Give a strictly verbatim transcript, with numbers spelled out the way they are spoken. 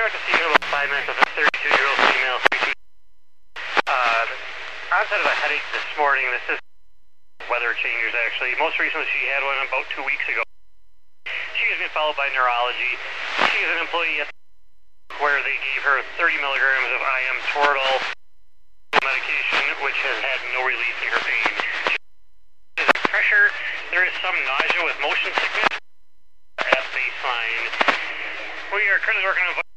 start to see here about five minutes with a thirty-two-year-old female. Uh, onset of a headache this morning. This is weather changers, actually. Most recently, she had one about two weeks ago. She has been followed by neurology. She is an employee at where they gave her thirty milligrams of I M Toradol medication, which has had no relief in her pain. She has pressure. There is some nausea with motion sickness at baseline. We are currently working on